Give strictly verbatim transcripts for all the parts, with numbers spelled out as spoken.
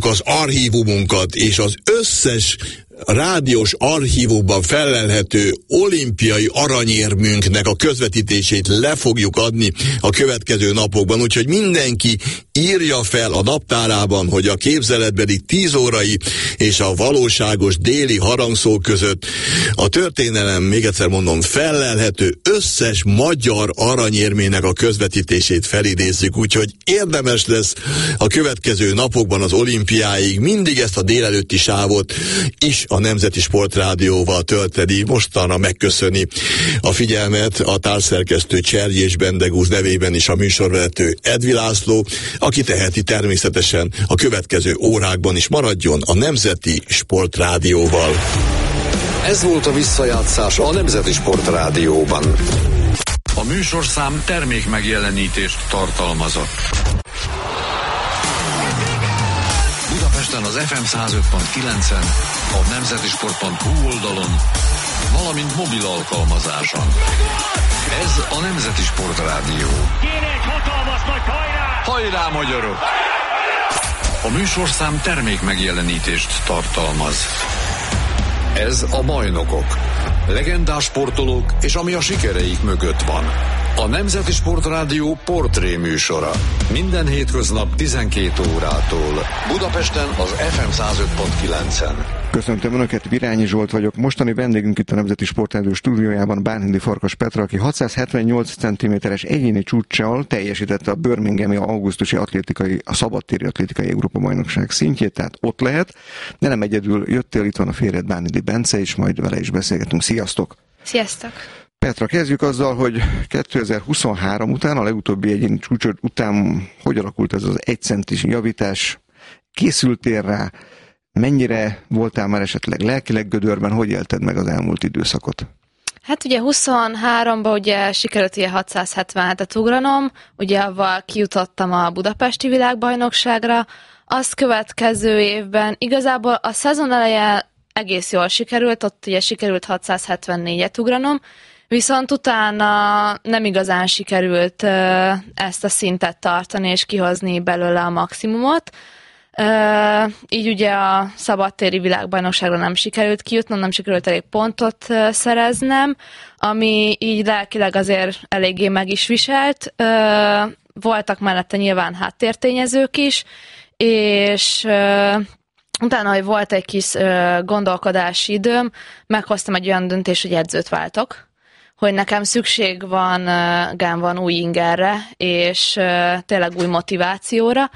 az archívumunkat, és az összes rádiós archívumban felelhető olimpiai aranyérmünknek a közvetítését le fogjuk adni a következő napokban, úgyhogy mindenki írja fel a naptárában, hogy a képzeletbeli tíz órai és a valóságos déli harangszó között a történelem, még egyszer mondom, felelhető összes magyar aranyérmének a közvetítését felidézzük, úgyhogy érdemes lesz a következő napokban az olimpiáig mindig ezt a délelőtti sávot is a Nemzeti Sportrádióval tölteni, mostanra megköszöni a figyelmet a társszerkesztő Cserjés Bendegúz nevében is a műsorvezető Edvi László, aki teheti természetesen a következő órákban is maradjon a Nemzeti Sportrádióval. Ez volt a visszajátszás a Nemzeti Sportrádióban. A műsorszám termék megjelenítést tartalmazott. Budapesten az ef em száz öt pont kilencen, a nemzetisport pont hu oldalon, valamint mobil alkalmazáson. Ez a Nemzeti Sportrádió. Kéne egy hatalmas nagy hajrá! Hajrá, magyarok! A műsorszám termék megjelenítést tartalmaz. Ez a Bajnokok. Legendás sportolók és ami a sikereik mögött van. A Nemzeti Sportrádió portré műsora. Minden hétköznap tizenkét órától. Budapesten az ef em száz öt pont kilencen. Köszöntöm Önöket, Virányi Zsolt vagyok. Mostani vendégünk itt a Nemzeti Sportrádió stúdiójában Bánhidi Farkas Petra, aki hatszázhetvennyolc centiméteres egyéni csúccsal teljesítette a birminghami augusztusi atlétikai, a szabadtéri atlétikai Európa-bajnokság szintjét, tehát ott lehet. De nem egyedül jöttél, itt van a férjed Bánhidi Bence, és majd vele is beszélgetünk. Sziasztok! Sziasztok! Petra, kezdjük azzal, hogy kétezer-huszonhárom után, a legutóbbi egyéni csúcsod után hogy alakult ez az egy centis javítás? Készültél rá? Mennyire voltál már esetleg lelkileg gödörben? Hogy élted meg az elmúlt időszakot? Hát ugye huszonháromban ugye sikerült ilyen hatszázhetvenhetet ugranom, ugye avval kijutottam a budapesti világbajnokságra. Azt következő évben igazából a szezon elején egész jól sikerült, ott ugye sikerült hatszázhetvennégyet ugranom, viszont utána nem igazán sikerült ezt a szintet tartani és kihozni belőle a maximumot. Uh, így ugye a szabadtéri világbajnokságra nem sikerült kijutnom, nem sikerült elég pontot uh, szereznem, ami így lelkileg azért eléggé meg is viselt. Uh, voltak mellette nyilván háttértényezők is, és uh, utána, hogy volt egy kis uh, gondolkodási időm, meghoztam egy olyan döntést, hogy edzőt váltok, hogy nekem szükség van, uh, van új ingerre, és uh, tényleg új motivációra,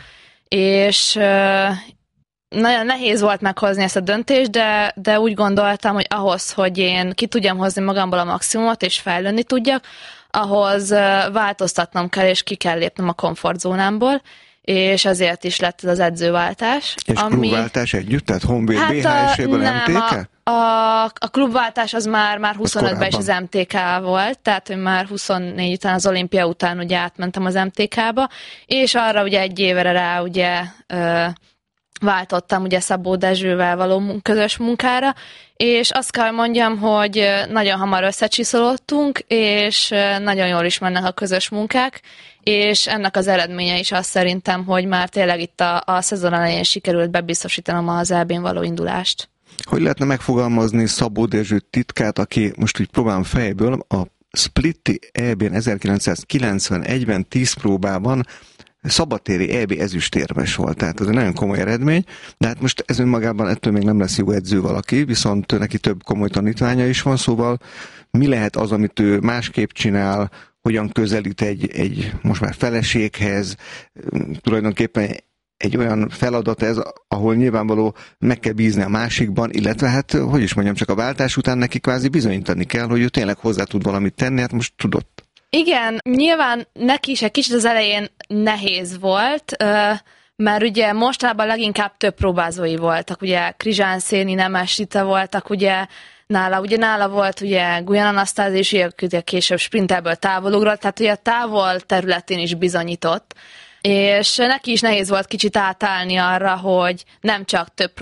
és uh, nagyon nehéz volt meghozni ezt a döntést, de, de úgy gondoltam, hogy ahhoz, hogy én ki tudjam hozni magamból a maximumot, és fejlődni tudjak, ahhoz uh, változtatnom kell, és ki kell lépnem a komfortzónámból, és ezért is lett ez az edzőváltás. És ami... klubváltás együtt? Tehát Honvéd hát bé há es-éből em té ká? A, a, a klubváltás az már, már huszonötben is az em té ká volt, tehát hogy már huszonnégy után, az olimpia után ugye átmentem az em té ká-ba, és arra ugye egy évre rá ugye ö, váltottam ugye Szabó Dezsővel való közös munkára, és azt kell mondjam, hogy nagyon hamar összecsiszolódtunk, és nagyon jól is mennek a közös munkák, és ennek az eredménye is azt szerintem, hogy már tényleg itt a, a szezon elején sikerült bebiztosítanom az é bén való indulást. Hogy lehetne megfogalmazni Szabó Dezső titkát, aki most úgy próbálom fejből, a Splitti é bén ezerkilencszázkilencvenegyben tíz próbában szabadtéri é bé ezüstérmes volt, tehát ez egy nagyon komoly eredmény, de hát most ez önmagában ettől még nem lesz jó edző valaki, viszont neki több komoly tanítványa is van, szóval mi lehet az, amit ő másképp csinál, hogyan közelít egy, egy most már feleséghez, tulajdonképpen egy olyan feladat ez, ahol nyilvánvaló meg kell bízni a másikban, illetve hát, hogy is mondjam, csak a váltás után neki kvázi bizonyítani kell, hogy ő tényleg hozzá tud valamit tenni, hát most tudott. Igen, nyilván neki is egy kicsit az elején nehéz volt, mert ugye mostában leginkább több próbázói voltak, ugye Krizsán Széni, Nemes Rita voltak, ugye nála, ugye nála volt ugye Gulyán Anasztázi, és ugye később sprinterből távolugrott, tehát ugye a távol területén is bizonyított, és neki is nehéz volt kicsit átállni arra, hogy nem csak több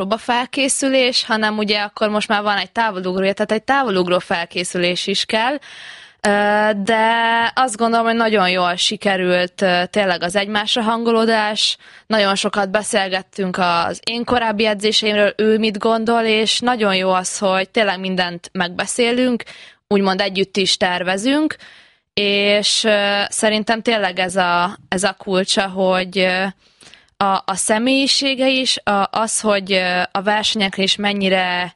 próbafelkészülés, hanem ugye akkor most már van egy távolugrója, tehát egy távolugró felkészülés is kell. de azt gondolom, hogy nagyon jól sikerült tényleg az egymásra hangolódás, nagyon sokat beszélgettünk az én korábbi edzéseimről, ő mit gondol, és nagyon jó az, hogy tényleg mindent megbeszélünk, úgymond együtt is tervezünk, és szerintem tényleg ez a, ez a kulcsa, hogy a, a személyisége is, a, az, hogy a versenyekre is mennyire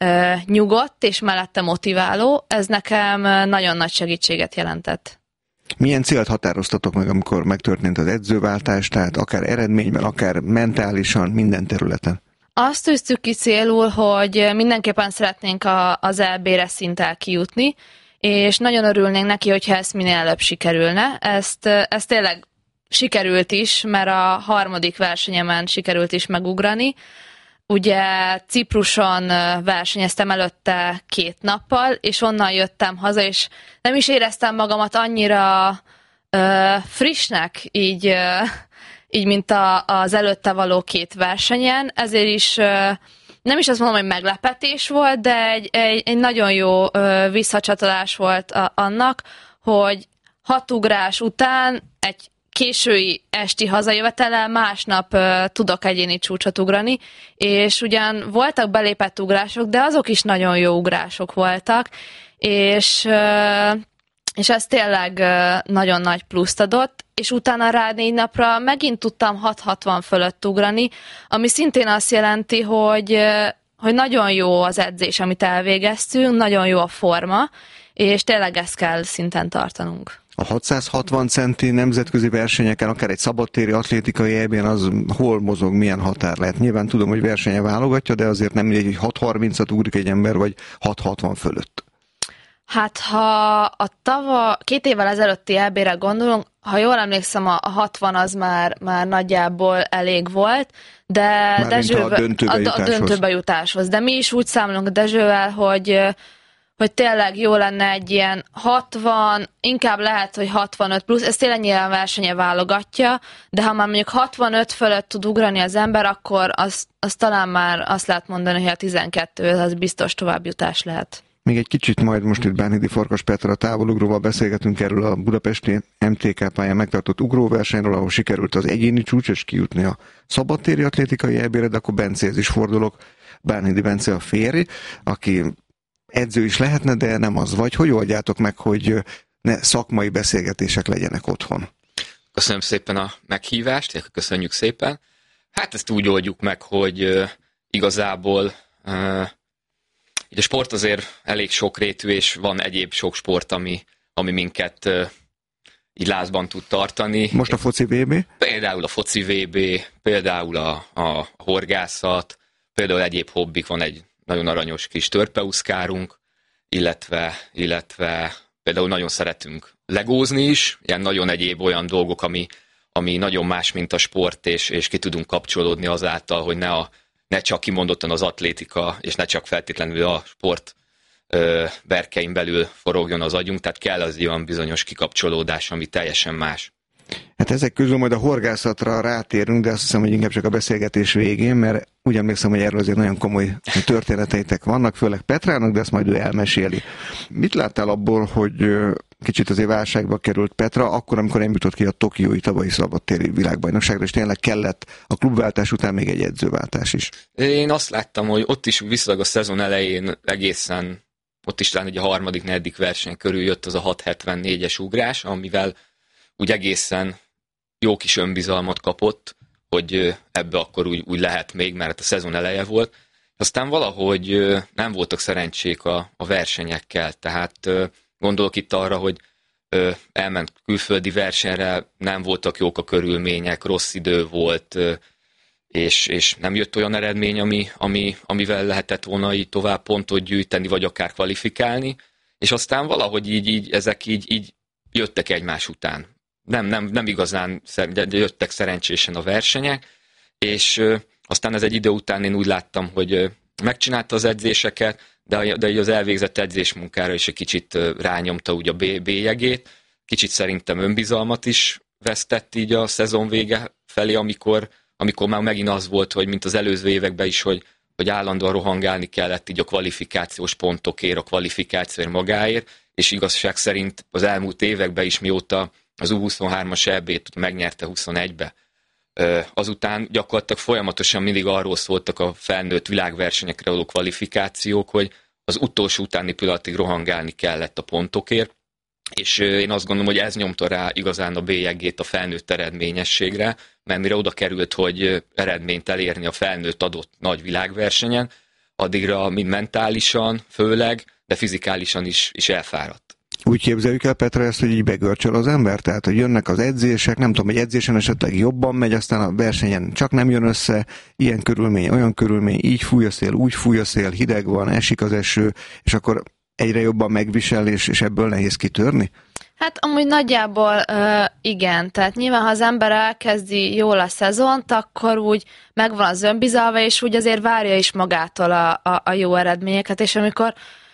nyugodt és mellette motiváló, ez nekem nagyon nagy segítséget jelentett. Milyen célt határoztatok meg, amikor megtörtént az edzőváltás, tehát akár eredményben, akár mentálisan, minden területen? Azt tűztük ki célul, hogy mindenképpen szeretnénk a, az é bé-re szinttel kijutni, és nagyon örülnénk neki, hogyha ezt minél előbb sikerülne. Ezt, ezt tényleg sikerült is, mert a harmadik versenyemen sikerült is megugrani. Ugye Cipruson versenyeztem előtte két nappal, és onnan jöttem haza, és nem is éreztem magamat annyira uh, frissnek, így, uh, így mint a, az előtte való két versenyen, ezért is uh, nem is azt mondom, hogy meglepetés volt, de egy, egy, egy nagyon jó uh, visszacsatolás volt a, annak, hogy hat ugrás után egy késői esti hazajövetellel másnap uh, tudok egyéni csúcsot ugrani, és ugyan voltak belépett ugrások, de azok is nagyon jó ugrások voltak, és, uh, és ez tényleg uh, nagyon nagy pluszt adott, és utána rá négy napra megint tudtam hat hatvan fölött ugrani, ami szintén azt jelenti, hogy, uh, hogy nagyon jó az edzés, amit elvégeztünk, nagyon jó a forma, és tényleg ezt kell szinten tartanunk. A hatszázhatvan centi nemzetközi versenyeken, akár egy szabadtéri atlétikai é bén az hol mozog, milyen határ lehet? Nyilván tudom, hogy versenye válogatja, de azért nem mindegy, hogy hat harmincat ugrik egy ember, vagy hat hatvan fölött. Hát ha a tava, két évvel ezelőtti é bé-re gondolunk, ha jól emlékszem, a hatvan az már, már nagyjából elég volt, de Dezsővel, a döntőbe, a, a döntőbe jutáshoz. De mi is úgy számolunk Dezsővel, hogy hogy tényleg jó lenne egy ilyen hatvan, inkább lehet, hogy hatvanöt plusz, ez tényleg nyilván versenye válogatja, de ha már mondjuk hatvanöt fölött tud ugrani az ember, akkor az, az talán már azt lehet mondani, hogy a tizenkettő az biztos továbbjutás lehet. Még egy kicsit majd most itt Bánhidi Farkas Petra távolugróval beszélgetünk erről a budapesti em té ká pályán megtartott ugróversenyről, ahol sikerült az egyéni csúcs és kijutni a szabadtéri atlétikai é bé-re, de akkor Bencéhez is fordulok. Bánhidi Bence a férj, aki edző is lehetne, de nem az vagy. Hogy oldjátok meg, hogy ne szakmai beszélgetések legyenek otthon? Köszönöm szépen a meghívást, köszönjük szépen. Hát ezt úgy oldjuk meg, hogy uh, igazából uh, így a sport azért elég sokrétű, és van egyéb sok sport, ami, ami minket uh, így lázban tud tartani. Most a foci vé bé? Például a foci vé bé, például a, a horgászat, például egyéb hobbik, van egy nagyon aranyos kis törpeuszkárunk, illetve, illetve például nagyon szeretünk legózni is, ilyen nagyon egyéb olyan dolgok, ami, ami nagyon más, mint a sport, és, és ki tudunk kapcsolódni azáltal, hogy ne, a, ne csak kimondottan az atlétika, és ne csak feltétlenül a sport ö, berkein belül forogjon az agyunk, tehát kell az olyan bizonyos kikapcsolódás, ami teljesen más. Hát ezek közül majd a horgászatra rátérünk, de azt hiszem, hogy inkább csak a beszélgetés végén, mert úgy emlékszem, hogy erről azért nagyon komoly történeteitek vannak, főleg Petrának, de ezt majd ő elmeséli. Mit láttál abból, hogy kicsit azért válságba került Petra, akkor, amikor nem jutott ki a tokiói tavalyi szabadtéri világbajnokságra, és tényleg kellett a klubváltás után még egy edzőváltás is? Én azt láttam, hogy ott is viszonylag a szezon elején egészen, ott is talán egy a harmadik, negyedik verseny körül jött az a hat hetvennégyes ugrás, amivel úgy egészen jó kis önbizalmat kapott, hogy ebbe akkor úgy, úgy lehet még, mert a szezon eleje volt. Aztán valahogy nem voltak szerencsék a, a versenyekkel, tehát gondolok itt arra, hogy elment külföldi versenyre, nem voltak jók a körülmények, rossz idő volt, és, és nem jött olyan eredmény, ami, ami, amivel lehetett volna így tovább pontot gyűjteni, vagy akár kvalifikálni, és aztán valahogy így, így ezek így, így jöttek egymás után. Nem, nem, nem igazán jöttek szerencsésen a versenyek, és ö, aztán ez egy idő után én úgy láttam, hogy ö, megcsinálta az edzéseket, de, de az elvégzett edzésmunkára is egy kicsit ö, rányomta úgy a bélyegét. Kicsit szerintem önbizalmat is vesztett így a szezon vége felé, amikor, amikor már megint az volt, hogy mint az előző években is, hogy, hogy állandóan rohangálni kellett így a kvalifikációs pontokért, a kvalifikációért magáért, és igazság szerint az elmúlt években is, mióta az U huszonhármas é bét megnyerte huszonegybe, azután gyakorlatilag folyamatosan mindig arról szóltak a felnőtt világversenyekre való kvalifikációk, hogy az utolsó utáni pillanatig rohangálni kellett a pontokért, és én azt gondolom, hogy ez nyomta rá igazán a bélyegét a felnőtt eredményességre, mert mire oda került, hogy eredményt elérni a felnőtt adott nagy világversenyen, addigra mind mentálisan, főleg, de fizikálisan is, is elfáradt. Úgy képzeljük el, Petra, ezt, hogy így begörcsöl az ember? Tehát, hogy jönnek az edzések, nem tudom, egy edzésen esetleg jobban megy, aztán a versenyen csak nem jön össze, ilyen körülmény, olyan körülmény, így fúj a szél, úgy fúj a szél, hideg van, esik az eső, és akkor egyre jobban megvisel, és, és ebből nehéz kitörni? Hát amúgy nagyjából uh, igen, tehát nyilván ha az ember elkezdi jól a szezont, akkor úgy megvan az önbizalma, és úgy azért várja is magától a, a, a jó eredményeket, és amikor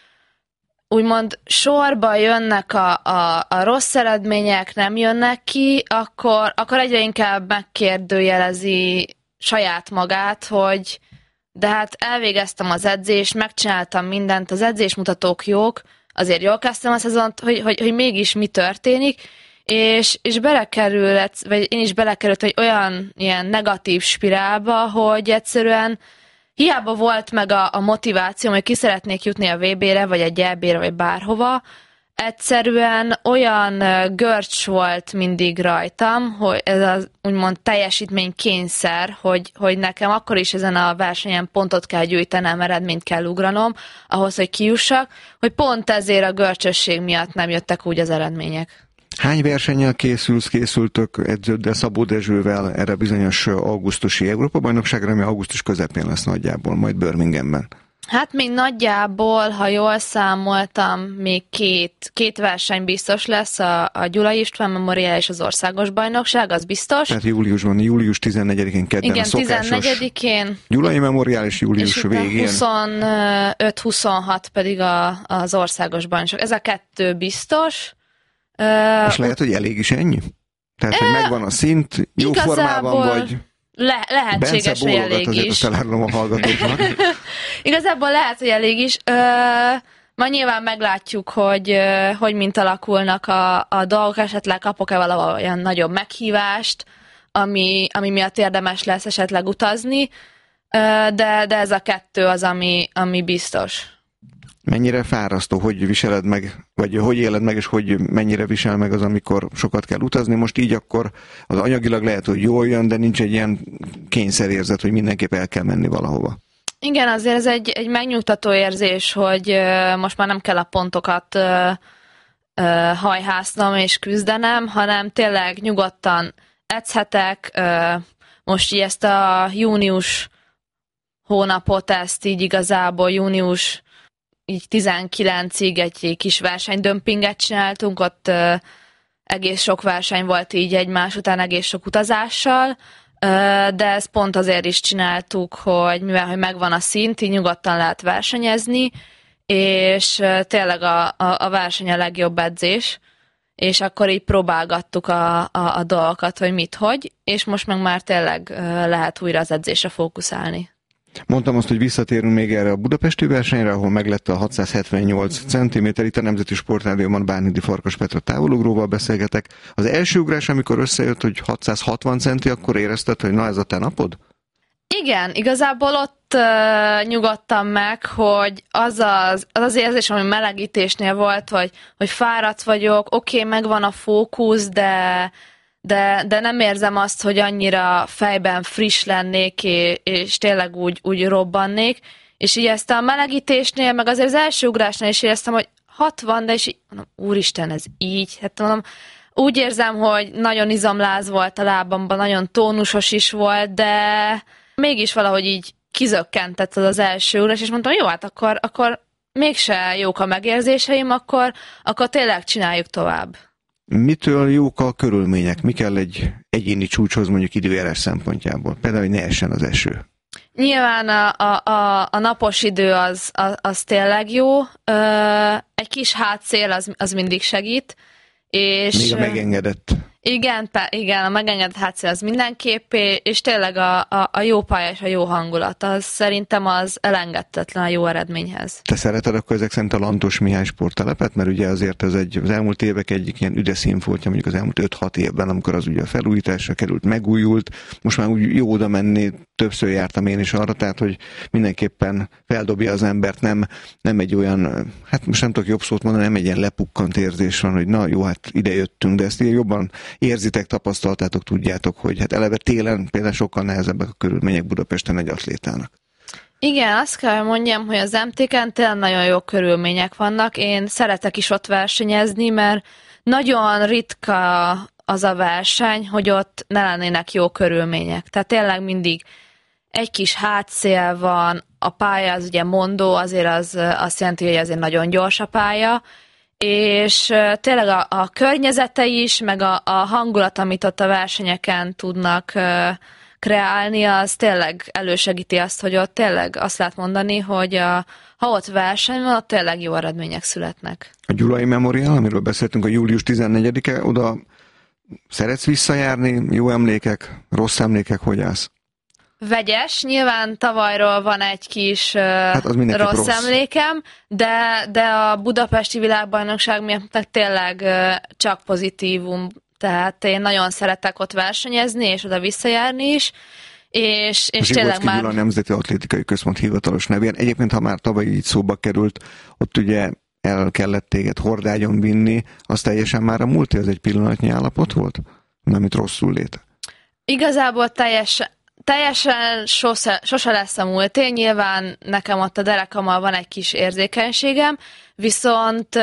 úgymond sorba jönnek a, a, a rossz eredmények, nem jönnek ki, akkor, akkor egyre inkább megkérdőjelezi saját magát, hogy de hát elvégeztem az edzést, megcsináltam mindent, az edzésmutatók jók, azért jól kezdtem a szezont, hogy, hogy, hogy mégis mi történik, és, és belekerül, vagy én is belekerült egy olyan ilyen negatív spirálba, hogy egyszerűen hiába volt meg a, a motiváció, hogy ki szeretnék jutni a vé bére, vagy egy é bére, vagy bárhova, egyszerűen olyan görcs volt mindig rajtam, hogy ez az úgymond teljesítménykényszer, hogy, hogy nekem akkor is ezen a versenyen pontot kell gyűjtenem, eredményt kell ugranom, ahhoz, hogy kijussak, hogy pont ezért a görcsösség miatt nem jöttek úgy az eredmények. Hány versennyel készülsz, készültök edződdel, Szabó Dezsővel erre bizonyos augusztusi Európa-bajnokságra, ami augusztus közepén lesz nagyjából, majd Birminghamben? Hát még nagyjából, ha jól számoltam, még két, két verseny biztos lesz, a, a Gyulai István Memorial és az országos bajnokság, az biztos. Tehát júliusban, július tizennegyedikén kedden igen, a szokásos tizennegyedikén. Gyulai Memorial és július és végén. huszonöt huszonhat pedig a, az országos bajnokság. Ez a kettő biztos. És lehet, hogy elég is ennyi? Tehát, hogy megvan a szint, jó igazából formában vagy... Le- lehetséges, hogy elég azért is. Azt elárulom a hallgatóknak. Igazából lehet, hogy elég is. Ö, ma nyilván meglátjuk, hogy, ö, hogy mint alakulnak a, a dolgok, esetleg kapok-e valahol olyan nagyobb meghívást, ami, ami miatt érdemes lesz esetleg utazni, ö, de, de ez a kettő az, ami, ami biztos. Mennyire fárasztó, hogy viseled meg, vagy hogy éled meg, és hogy mennyire visel meg az, amikor sokat kell utazni. Most így akkor az anyagilag lehet, hogy jól jön, de nincs egy ilyen kényszerérzet, hogy mindenképp el kell menni valahova. Igen, azért ez egy, egy megnyugtató érzés, hogy uh, most már nem kell a pontokat uh, uh, hajhásznom és küzdenem, hanem tényleg nyugodtan edzhetek. Uh, most így ezt a június hónapot, ezt így igazából június így tizenkilencig egy kis versenydömpinget csináltunk, ott uh, egész sok verseny volt így egymás után, egész sok utazással, uh, de ezt pont azért is csináltuk, hogy mivel hogy megvan a szint, így nyugodtan lehet versenyezni, és uh, tényleg a, a, a verseny a legjobb edzés, és akkor így próbálgattuk a, a, a dolgokat, hogy mit, hogy, és most meg már tényleg uh, lehet újra az edzésre fókuszálni. Mondtam azt, hogy visszatérünk még erre a budapesti versenyre, ahol meglett a hatszázhetvennyolc centiméter. Itt a Nemzeti Sportrádióban Bánhidi Farkas Petra távolugróval beszélgetek. Az első ugrás, amikor összejött, hogy hatszázhatvan centi, akkor érezted, hogy na ez a te napod? Igen, igazából ott uh, nyugodtam meg, hogy az az, az az érzés, ami melegítésnél volt, hogy, hogy fáradt vagyok, oké, okay, megvan a fókusz, de... De, de nem érzem azt, hogy annyira fejben friss lennék, és, és tényleg úgy, úgy robbannék. És így ezt a melegítésnél, meg azért az első ugrásnál is éreztem, hogy hatvan, de és így mondom, úristen, ez így. Hát mondom, úgy érzem, hogy nagyon izomláz volt a lábamban, nagyon tónusos is volt, de mégis valahogy így kizökkentett az az első ugrás, és mondtam, jó, hát akkor, akkor mégse jók a megérzéseim, akkor, akkor tényleg csináljuk tovább. Mitől jók a körülmények? Mi kell egy egyéni csúcshoz mondjuk időjárás szempontjából? Például, hogy ne essen az eső. Nyilván a, a, a, a napos idő az, az, az tényleg jó. Ö, egy kis hátszél az, az mindig segít. És, még a megengedett Igen, igen, a megengedett hátszél az mindenképpé, és tényleg a, a, a jó pálya és a jó hangulat, az szerintem az elengedhetetlen a jó eredményhez. Te szereted akkor ezek szerint a Lantos Mihály sporttelepet, mert ugye azért ez egy, az elmúlt évek egyik ilyen üde színfoltja, mondjuk az elmúlt öt-hat évben, amikor az ugye a felújításra került, megújult, most már úgy jó oda menni, többször jártam én is arra, tehát hogy mindenképpen feldobja az embert, nem, nem egy olyan, hát most nem tudok jobb szót mondani, nem egy ilyen lepukkant érzés van, hogy na jó, hát ide jöttünk, de ezt ilyen jobban érzitek, tapasztaltátok, tudjátok, hogy hát eleve télen például sokkal nehezebbek a körülmények Budapesten egy atlétának. Igen, azt kell mondjam, hogy az em té ken tényleg nagyon jó körülmények vannak. Én szeretek is ott versenyezni, mert nagyon ritka az a verseny, hogy ott ne lennének jó körülmények. Tehát tényleg mindig egy kis hátszél van, a pálya az ugye mondó, azért az azt jelenti, hogy azért nagyon gyors a pálya, és tényleg a, a környezete is, meg a, a hangulat, amit ott a versenyeken tudnak uh, kreálni, az tényleg elősegíti azt, hogy ott tényleg azt lehet mondani, hogy a, ha ott verseny van, ott tényleg jó eredmények születnek. A Gyulai Memorial, amiről beszéltünk, a július tizennegyedike, oda szeretsz visszajárni? Jó emlékek, rossz emlékek, hogy állsz? Vegyes, nyilván tavalyról van egy kis hát rossz, rossz emlékem, de, de a budapesti világbajnokság miatt tényleg csak pozitívum, tehát én nagyon szeretek ott versenyezni, és oda visszajárni is, és, és tényleg már... a Nemzeti Atlétikai Központ hivatalos nevén. Egyébként, ha már tavaly így szóba került, ott ugye el kellett téged hordágyon vinni, az teljesen már a múlté, az egy pillanatnyi állapot volt? Nem, itt rosszul lét. Igazából teljesen Teljesen sose, sose lesz a múlté, nyilván nekem ott a derekammal van egy kis érzékenységem, viszont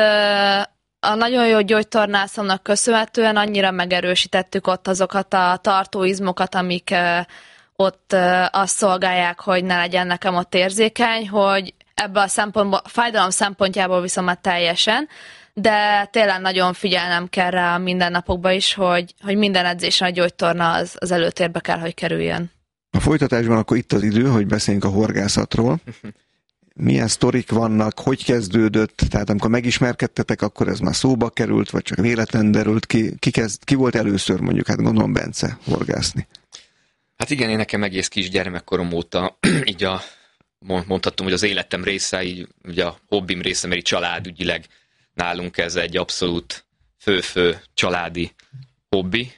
a nagyon jó gyógytornászomnak köszönhetően annyira megerősítettük ott azokat a tartóizmokat, amik ott azt szolgálják, hogy ne legyen nekem ott érzékeny, hogy ebben a szempontból, fájdalom szempontjából viszont már teljesen, de tényleg nagyon figyelnem kell rá mindennapokban is, hogy, hogy minden edzésen a gyógytorna az, az előtérbe kell, hogy kerüljön. A folytatásban akkor itt az idő, hogy beszéljünk a horgászatról. Milyen sztorik vannak, hogy kezdődött, tehát amikor megismerkedtetek, akkor ez már szóba került, vagy csak véletlen derült ki, ki, kezd, ki volt először mondjuk, hát gondolom Bence horgászni. Hát igen, én nekem egész kis gyermekkorom óta, így a, mondhatom, hogy az életem része, így ugye a hobbim része, mert így családügyileg nálunk ez egy abszolút fő-fő családi hobbi.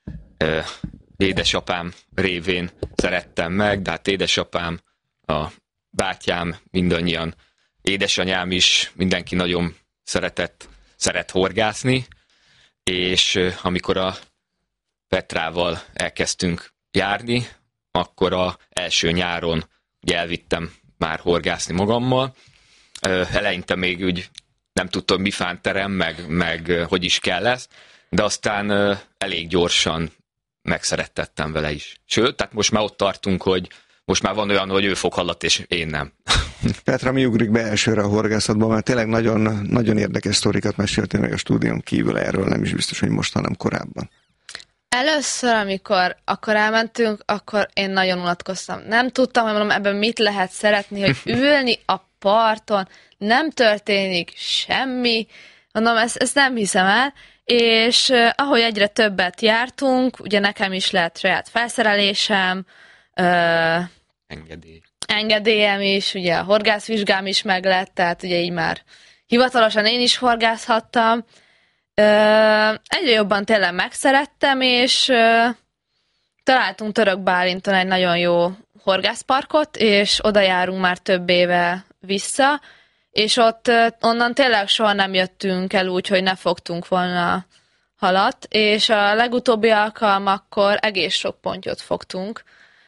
Édesapám révén szerettem meg, de hát édesapám, a bátyám, mindannyian, édesanyám is, mindenki nagyon szeretett, szeret horgászni, és amikor a Petrával elkezdtünk járni, akkor az első nyáron ugye elvittem már horgászni magammal. Eleinte még úgy nem tudtam, mi fánterem, meg, meg hogy is kell lesz, de aztán elég gyorsan megszerettettem vele is. Sőt, tehát most már ott tartunk, hogy most már van olyan, hogy ő fog hallat, és én nem. Petra, mi ugrik be elsőre a horgászatban, mert tényleg nagyon, nagyon érdekes sztorikat meséltél meg a stúdión kívül erről, nem is biztos, hogy most, hanem korábban. Először, amikor akkor elmentünk, akkor én nagyon unatkoztam. Nem tudtam, hogy mondom, ebben mit lehet szeretni, hogy ülni a parton, nem történik semmi, mondom, ezt, ezt nem hiszem el, és uh, ahogy egyre többet jártunk, ugye nekem is lett saját felszerelésem, uh, engedély. engedélyem is, ugye a horgászvizsgám is meglett, tehát ugye így már hivatalosan én is horgászhattam. Uh, egyre jobban tényleg megszerettem, és uh, találtunk Török Bálinton egy nagyon jó horgászparkot, és oda járunk már több éve vissza, és ott uh, onnan tényleg soha nem jöttünk el úgy, hogy ne fogtunk volna halat, és a legutóbbi alkalmakkor egész sok pontyot fogtunk,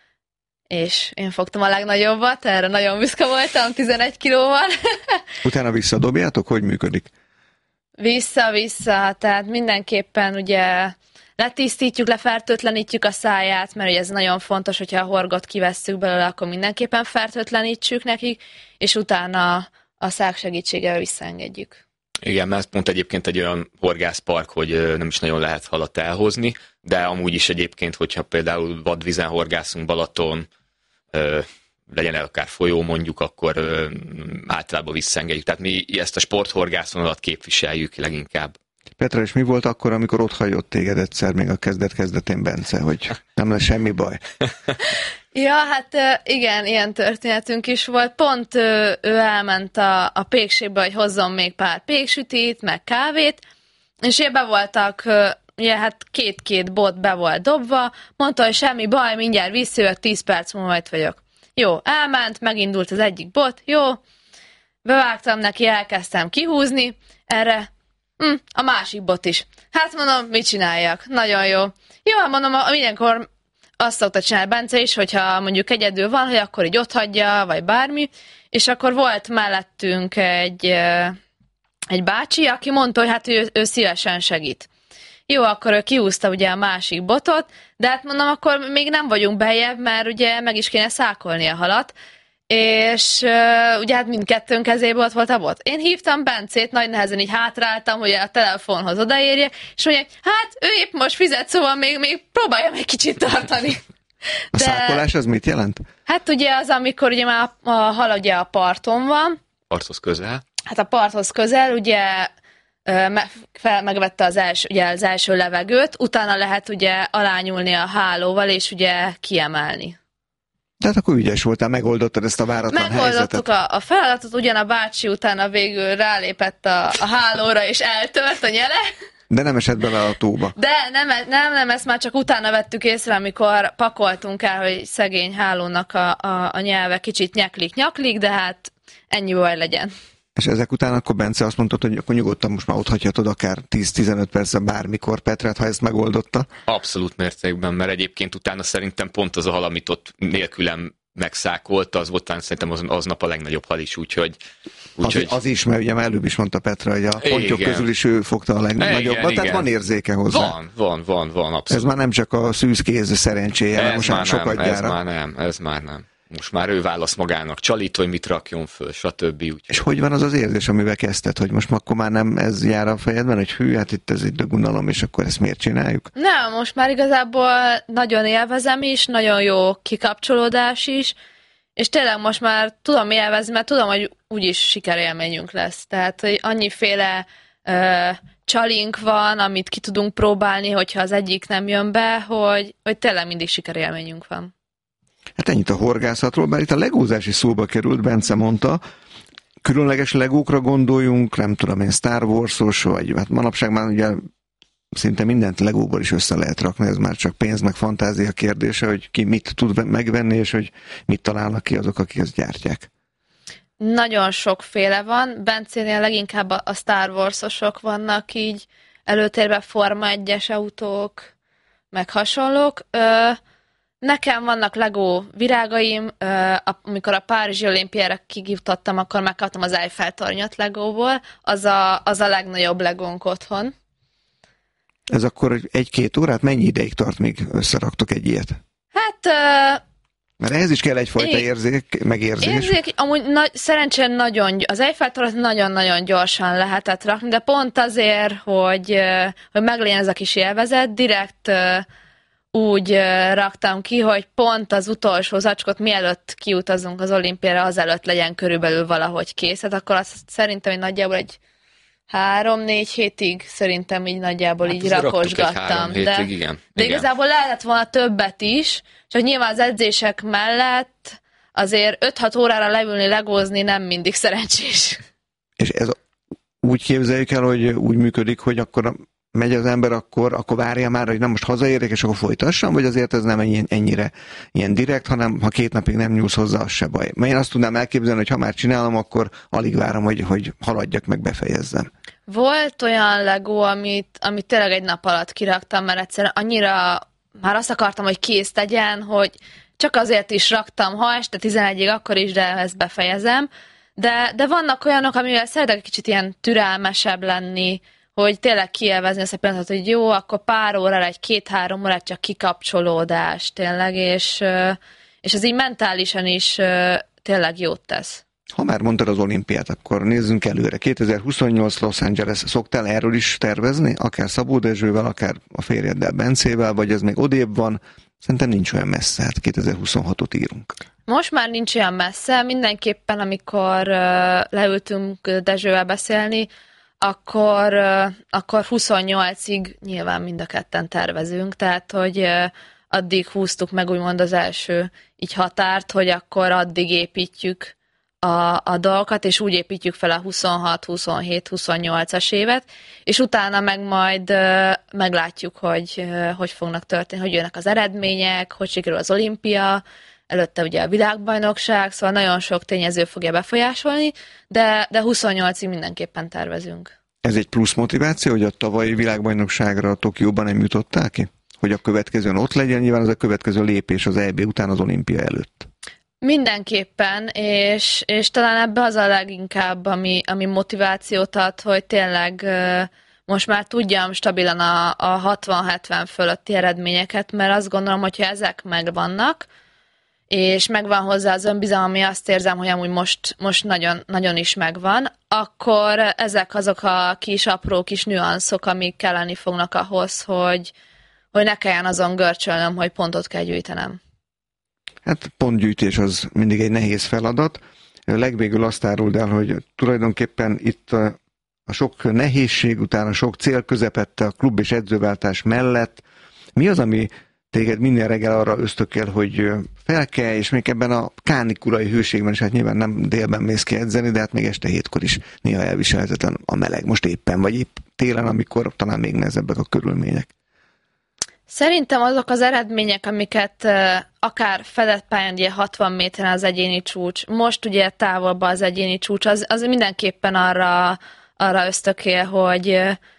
és én fogtam a legnagyobbat, erre nagyon büszke voltam, tizenegy kilóval. Utána visszadobjátok? Hogy működik? Vissza-vissza, tehát mindenképpen ugye letisztítjuk, lefertőtlenítjük a száját, mert ugye ez nagyon fontos, hogyha a horgot kivesszük belőle, akkor mindenképpen fertőtlenítsük nekik, és utána a szák segítségével visszaengedjük. Igen, mert pont egyébként egy olyan horgászpark, hogy nem is nagyon lehet halat elhozni, de amúgy is egyébként, hogyha például vadvízen horgászunk Balaton, legyen el akár folyó mondjuk, akkor általában visszaengedjük. Tehát mi ezt a sporthorgászonalat képviseljük leginkább. Petra, és mi volt akkor, amikor ott hagyott téged egyszer, még a kezdet-kezdetén, Bence, hogy nem lesz semmi baj? Ja, hát igen, ilyen történetünk is volt. Pont ő, ő elment a, a pékségbe, hogy hozzon még pár péksütit, meg kávét, és ugye be voltak, ugye hát két-két bot be volt dobva, mondta, hogy semmi baj, mindjárt visszajövök, tíz perc múlva majd vagyok. Jó, elment, megindult az egyik bot, jó, bevágtam neki, elkezdtem kihúzni, erre hm, a másik bot is. Hát mondom, mit csináljak? Nagyon jó. Jó, hát mondom, mindenkor azt szokta csinálni Bence is, hogyha mondjuk egyedül van, hogy akkor így otthagyja, vagy bármi, és akkor volt mellettünk egy, egy bácsi, aki mondta, hogy hát ő, ő szívesen segít. Jó, akkor ő kihúzta ugye a másik botot, de hát mondom, akkor még nem vagyunk bejebb, mert ugye meg is kéne szákolni a halat, és uh, ugye hát mindkettőnk kezében ott volt a bot. Én hívtam Bencét, nagy nehezen így hátráltam, hogy a telefonhoz odaérje, és mondja, hát ő épp most fizet, szóval még, még próbáljam egy kicsit tartani. A de, szákolás az mit jelent? Hát ugye az, amikor ugye már a, a hal ugye a parton van. Parthoz közel. Hát a parthoz közel, ugye me, fel, megvette az első, ugye az első levegőt, utána lehet ugye alányulni a hálóval, és ugye kiemelni. Tehát akkor ügyes voltál, megoldottad ezt a váratlan Megoldottuk helyzetet. Megoldottuk a feladatot, ugyan a bácsi utána végül rálépett a, a hálóra, és eltört a nyele. De nem esett bele a tóba. De nem, nem, nem, ezt már csak utána vettük észre, amikor pakoltunk el, hogy szegény hálónak a, a, a nyelve kicsit nyaklik-nyaklik, de hát ennyi baj legyen. És ezek után akkor Bence azt mondta, hogy akkor nyugodtan most már ott hagyhatod akár tíz-tizenöt percen bármikor Petrát, ha ezt megoldotta? Abszolút mértékben, mert egyébként utána szerintem pont az a hal, amit ott nélkülem megszákolta, az volt szerintem az, aznap a legnagyobb hal is, úgyhogy... úgyhogy... Az, az is, mert ugye már előbb is mondta Petra, hogy a pontyok igen. közül is ő fogta a legnagyobbat, tehát van érzéke hozzá. Van, van, van, van, abszolút. Ez már nem csak a szűzkéz szerencséje, ez most már sokat nem, gyára. Ez már nem, ez már nem. Most már ő válasz magának csalit, hogy mit rakjon föl, stb. Úgy. És hogy van az az érzés, amivel kezdted, hogy most akkor már nem ez jár a fejedben, hogy hű, hát itt ez egy dögunalom, és akkor ezt miért csináljuk? Nem, most már igazából nagyon élvezem is, nagyon jó kikapcsolódás is, és tényleg most már tudom élvezni, mert tudom, hogy úgyis sikerélményünk lesz. Tehát, hogy annyiféle ö, csalink van, amit ki tudunk próbálni, hogyha az egyik nem jön be, hogy, hogy tényleg mindig sikerélményünk van. Hát ennyit a horgászatról, bár itt a legózás is szóba került, Bence mondta, különleges legókra gondoljunk, nem tudom én, Star Wars-os, vagy hát manapság már ugye szinte mindent legóból is össze lehet rakni, ez már csak pénz meg fantázia kérdése, hogy ki mit tud megvenni, és hogy mit találnak ki azok, akik ezt gyártják. Nagyon sokféle van, Bencénél leginkább a Star Wars-osok vannak így előtérben, Forma egyes autók, meg hasonlók. Ö, Nekem vannak Lego virágaim, amikor a Párizsi olimpiára kijutottam, akkor megkaptam az Eiffel-tornyot Legóból, az a, az a legnagyobb Legónk otthon. Ez akkor egy-két órát? Mennyi ideig tart, míg összeraktok egy ilyet? Hát... Mert ehhez is kell egyfajta én, érzék, megérzés. Érzék, amúgy nagy, szerencsén nagyon, az Eiffel-tornyot nagyon-nagyon gyorsan lehetett rakni, de pont azért, hogy, hogy meglegyen ez a kis élvezet, direkt... úgy uh, raktam ki, hogy pont az utolsó zacskot, mielőtt kiutazunk az olimpiára, azelőtt legyen körülbelül valahogy kész. Hát akkor azt szerintem, hogy nagyjából egy három-négy hétig szerintem így nagyjából hát így rakosgattam. Hétig, de, igen. de igen. igazából lehetett volna többet is, csak nyilván az edzések mellett azért öt-hat órára leülni, legózni nem mindig szerencsés. És ez úgy képzeljük el, hogy úgy működik, hogy akkor megy az ember, akkor, akkor várja már, hogy nem most hazaérek, és akkor folytassam, vagy azért ez nem ennyire ilyen direkt, hanem ha két napig nem nyúlsz hozzá, az se baj. Mert én azt tudnám elképzelni, hogy ha már csinálom, akkor alig várom, hogy, hogy haladjak, meg befejezzem. Volt olyan Lego, amit, amit tényleg egy nap alatt kiraktam, mert egyszerűen annyira már azt akartam, hogy kész tegyen, hogy csak azért is raktam, ha este tizenegyig, akkor is, de ezt befejezem. De, de vannak olyanok, amivel szeretek egy kicsit ilyen türelmesebb lenni, hogy tényleg kielvezni ezt a pillanatot, hogy jó, akkor pár órára, egy két-három órát csak kikapcsolódás tényleg, és, és ez így mentálisan is tényleg jót tesz. Ha már mondtad az olimpiát, akkor nézzünk előre. kétezer-huszonnyolc Los Angeles. Szoktál erről is tervezni? Akár Szabó Dezsővel, akár a férjeddel, Bencével, vagy ez még odébb van? Szerintem nincs olyan messze, hát kétezer-huszonhatot írunk. Most már nincs olyan messze, mindenképpen amikor leültünk Dezsővel beszélni, akkor, akkor huszonnyolcig nyilván mind a ketten tervezünk, tehát hogy addig húztuk meg úgymond az első így határt, hogy akkor addig építjük a, a dolgokat, és úgy építjük fel a huszonhat, huszonhét, huszonnyolcas évet, és utána meg majd uh, meglátjuk, hogy uh, hogy fognak történni, hogy jönnek az eredmények, hogy sikerül az olimpia, előtte ugye a világbajnokság, szóval nagyon sok tényező fogja befolyásolni, de, de huszonnyolcig mindenképpen tervezünk. Ez egy plusz motiváció, hogy a tavalyi világbajnokságra a Tokióban nem jutottál ki? Hogy a következőn ott legyen, nyilván az a következő lépés az é bé után az olimpia előtt. Mindenképpen, és, és talán ebbe az a leginkább, ami, ami motivációt ad, hogy tényleg most már tudjam stabilan a, a hatvan-hetven fölötti eredményeket, mert azt gondolom, hogyha ezek megvannak, és megvan hozzá az önbizalom, ami azt érzem, hogy amúgy most, most nagyon, nagyon is megvan, akkor ezek azok a kis apró kis nüanszok, amik kelleni fognak ahhoz, hogy, hogy ne kelljen azon görcsölnöm, hogy pontot kell gyűjtenem. Hát pontgyűjtés az mindig egy nehéz feladat. Legvégül azt áruld el, hogy tulajdonképpen itt a, a sok nehézség után, a sok cél közepette a klub és edzőváltás mellett mi az, ami téged minden reggel arra ösztökél, hogy fel kell, és még ebben a kánikulai hőségben is, hát nyilván nem délben mész ki edzeni, de hát még este hétkor is néha elviselhetetlen a meleg. Most éppen, vagy épp télen, amikor talán még nehezebbek a körülmények. Szerintem azok az eredmények, amiket akár fedett pályán, ugye hatvan méteren az egyéni csúcs, most ugye távolban az egyéni csúcs, az, az mindenképpen arra, arra ösztökél, hogy,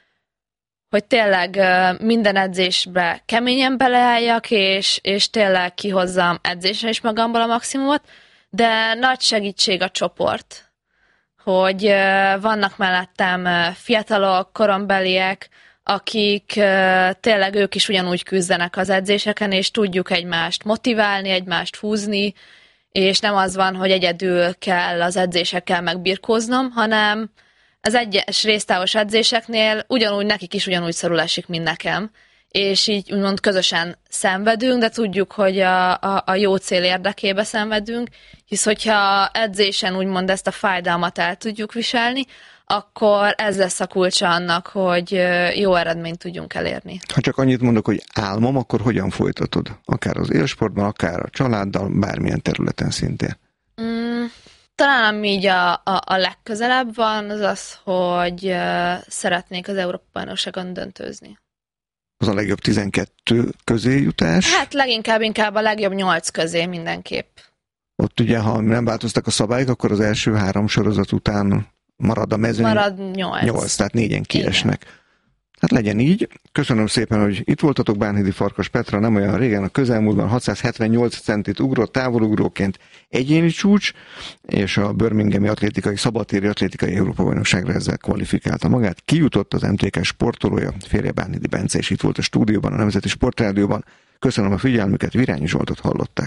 hogy tényleg minden edzésbe keményen beleálljak, és, és tényleg kihozzam edzésre is magamból a maximumot, de nagy segítség a csoport, hogy vannak mellettem fiatalok, korombeliek, akik uh, tényleg ők is ugyanúgy küzdenek az edzéseken, és tudjuk egymást motiválni, egymást húzni, és nem az van, hogy egyedül kell az edzésekkel megbirkóznom, hanem az egyes résztávos edzéseknél ugyanúgy nekik is ugyanúgy szorul esik, mint nekem, és így úgymond közösen szenvedünk, de tudjuk, hogy a, a, a jó cél érdekébe szenvedünk, hisz hogyha edzésen úgymond ezt a fájdalmat el tudjuk viselni, akkor ez lesz a kulcsa annak, hogy jó eredményt tudjunk elérni. Ha csak annyit mondok, hogy álmom, akkor hogyan folytatod? Akár az élsportban, akár a családdal, bármilyen területen szintén. Mm, talán ami így a, a, a legközelebb van, az az, hogy uh, szeretnék az Európa-bajnokságon döntőzni. Az a legjobb tizenkettő közé jutás? Hát leginkább inkább a legjobb nyolc közé mindenképp. Ott ugye, ha nem változtak a szabályok, akkor az első három sorozat után marad a mezőny. Marad nyolc. Nyolc, tehát négyen kiesnek. Igen. Hát legyen így. Köszönöm szépen, hogy itt voltatok. Bánhidi Farkas Petra nem olyan régen, a közelmúltban hatszázhetvennyolc centit ugrott távolugróként egyéni csúcs, és a Birminghami atlétikai, szabadtéri atlétikai Európa-bajnokságra ezzel kvalifikálta magát. Kijutott az em té ká sportolója, férje Bánhidi Bence, és itt volt a stúdióban, a Nemzeti Sportrádióban. Köszönöm a figyelmüket, Virányi Zsoltot hallották.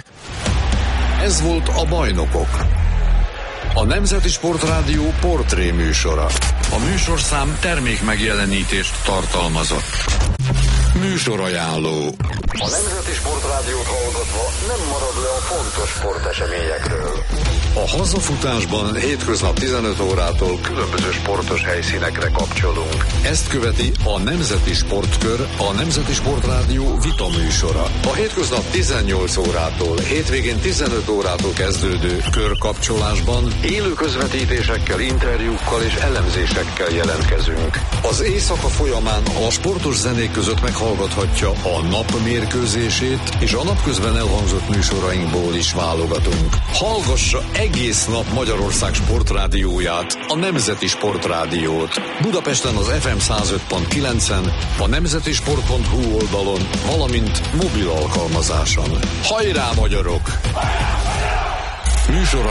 Ez volt a Bajnokok, a Nemzeti Sportrádió portré műsora. A műsorszám termékmegjelenítést tartalmazott. Műsorajánló. A Nemzeti Sportrádiót hallgatva nem marad le a fontos sporteseményekről. A hazafutásban hétköznap tizenöt órától különböző sportos helyszínekre kapcsolunk. Ezt követi a Nemzeti Sportkör, a Nemzeti Sportrádió vita műsora. A hétköznap tizennyolc órától, hétvégén tizenöt órától kezdődő körkapcsolásban élő közvetítésekkel, interjúkkal és elemzésekkel jelentkezünk. Az éjszaka folyamán a sportos zenék között meghallgathatja a nap mérkőzését, és a napközben elhangzott műsorainkból is válogatunk. Hallgassa egész nap Magyarország sportrádióját, a Nemzeti Sportrádiót. Budapesten az ef em száz öt pont kilencen, a nemzetisport pont hu oldalon, valamint mobil alkalmazáson. Hajrá, magyarok! Műsora